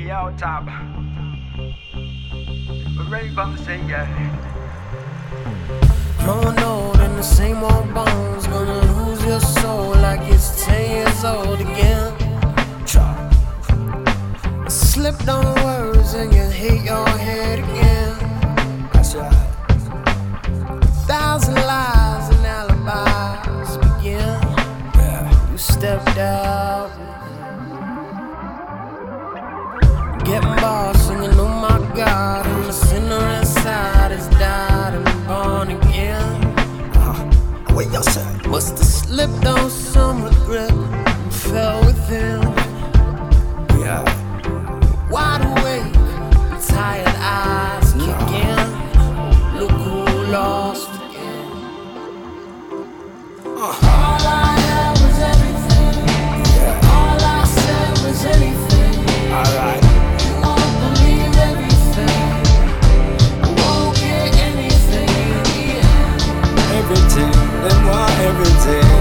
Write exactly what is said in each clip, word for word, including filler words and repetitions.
Yo, top. We're ready from the same guy. Growing old in the same old bones, gonna lose your soul like it's ten years old again. Slipped on words and you hit your head again. That's right. Thousand lies and alibis begin. Yeah. You stepped out, getting boss, and you know my God, and the sinner inside has died and born again. Uh-huh. What you say? Must have slipped on some regret and fell within. Yeah. Wide awake, tired eyes kick in. Look who lost again. Uh. All I had was everything. Yeah. All I said was anything. Alright. You won't believe everything. You won't get anything in the end. Everything, them want everything.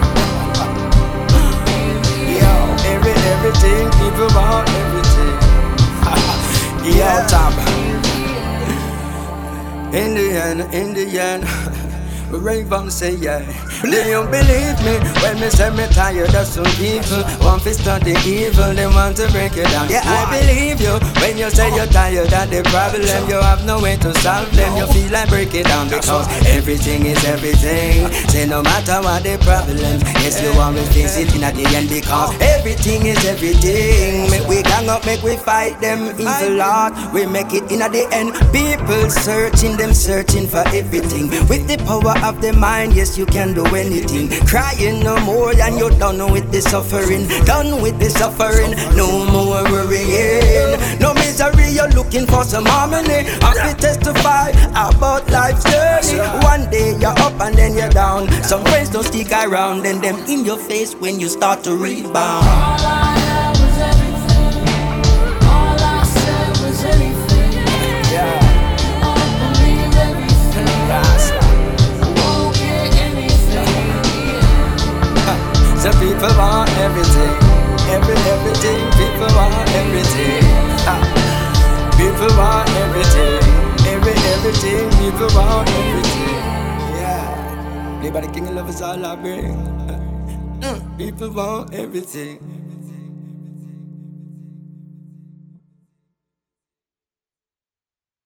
Yo, every, everything, people want everything. Yo, top. In the end, in the end, we rave on say yeah. Do you believe me when me say me tired of some people want to study evil, they want to break it down. Yeah, I believe you when you say you're tired of the problem. You have no way to solve them. You feel like break it down because everything is everything. Say no matter what the problem, yes you always face it in at the end because everything is everything. Make we gang up, make we fight them evil lot. We make it in at the end. People searching, them searching for everything. With the power of the mind, yes you can do anything. Crying no more and you're done with the suffering. Done with the suffering, no more worrying. No misery, you're looking for some harmony. I to testify about life's journey. One day you're up and then you're down. Some friends don't stick around and them in your face when you start to rebound. All I had was everything. All I said was anything. Yeah. You won't believe everything. That's right. So people want everything, every everything. People want everything. Ah. People want everything, every everything. People want everything. Yeah. Live by the king of love is all I bring. Mm. People want everything.